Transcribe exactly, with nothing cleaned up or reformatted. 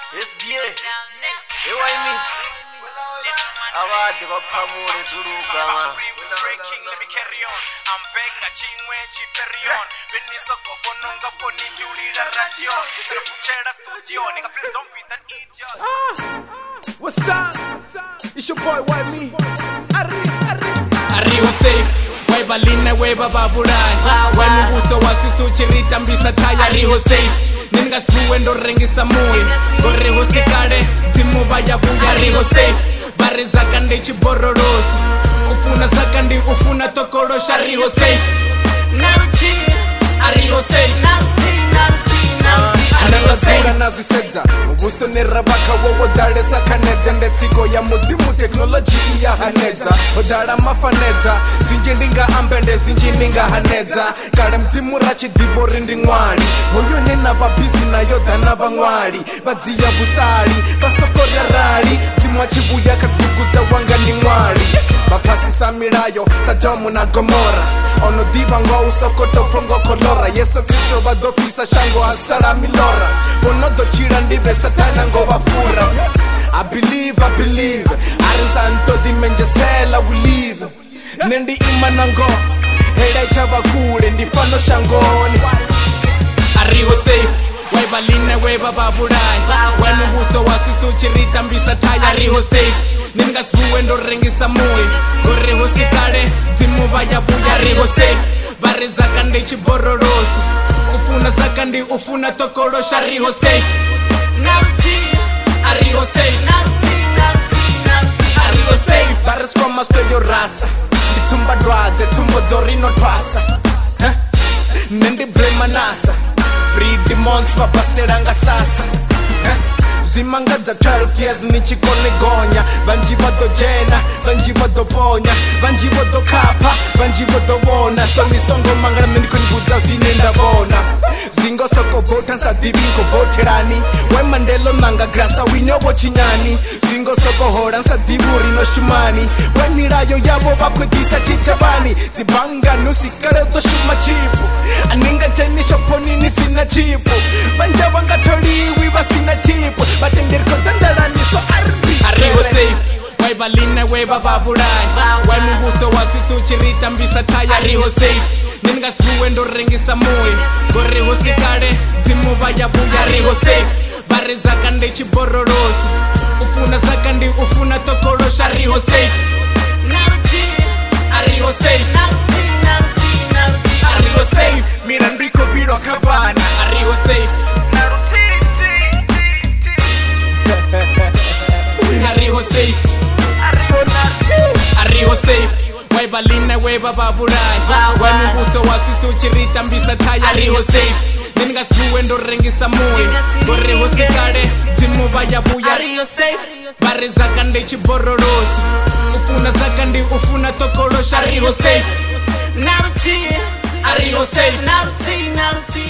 S B A ewayimi abade baphamule zulugama breaking, let me carry on. I'm back na chingwe chiperion. Beniso gobononga poni tulira radio. Fuchera studio, nigga please don't be that idiot. Ah, what's up? It's your boy Why Me. Arri, arri. Arrivo safe. Weba line weba baburai. Wenu uso wasisu chirita mbisa taya. Arrivo safe. Ninga spuendo rengisa mui. Gore husikare. Zimu baya buya. Arrivo safe. Bare zakande chibororosi. Ufuna zakandi ufuna tokorosha. Arrivo safe. Arrivo safe. Anasura naziseza ubusonera bakawo dare sakaneza ndetsiko ya muzimu technology ya haneza odara mafaneza zinjindinga ambende zinjindinga haneza kale mzimu rachi dibori ndingwali hoyo nena babisi na yoda na bangwali baziya butali basokora rali zimwa chibuya katikuza wanga ndingwali bapasi samirayo Sodomu na Gomora ono diba ngo usokoto pongo kolora Yesu Kristo badopisa shango hasara milora bonodo chira ndibe satana ngo bapura I believe, I believe Ari santo dimenjesela we live Nendi imanango Heda chava kure ndi pano shangoni Arrivo safe Weba line weba baburai Wenu uso wasisu chirita mbisa taya Arrivo safe Ninga spuendo rengisa mui Gore husikare Zimu baya buya Arrivo safe Bare zakande chibororosi Ufuna zakandi ufuna tokorosha Arrivo safe Arrivo safe Arrivo safe Bare skoma skoyo rasa Itumba dwaze tumbo dorino twasa huh? Nendi blame nasa Free demons wabaseranga sasa huh? Zimangaza twelve years nichikone gonya Banji bodo jena, banji bodo ponya Banji bodo kapa, banji bodo wona So misongo mangana meniko nibuza zinenda bona Zingo soko vota nsa divinko voterani We mandelo nanga grasa winyobo chinyani Zingo soko hora nsa divuri no shumani We mirayo yabo bakwetisa chichabani Zibanga nusikare uto shuma chipu Aninga jeni shoponi nisina chipu Banja wanga toriwi basina chipu Batengeri kontandarani so arbi Arrivo safe Weba line weba baburai Wenu uso wasisu chirita mbisa taya Arrivo safe Ninga spuendo rengisa mui Gore husikare Zimu baya buya Arrivo safe Bare zakande chibororosi Ufuna zakandi ufuna tokorosha Arrivo safe Arrivo safe Arrivo safe Mirandiko biro kabana. Arrivo safe Arrivo safe Arrivo safe Weba line weba baburai Wenu uso wasisu chirita mbisa taya Arrivo safe Ninga spuendo rengisa mui Gore husikare Zimu baya buya Bare zakande chibororosi Ufuna zakandi ufuna tokorosha Arrivo safe Arrivo safe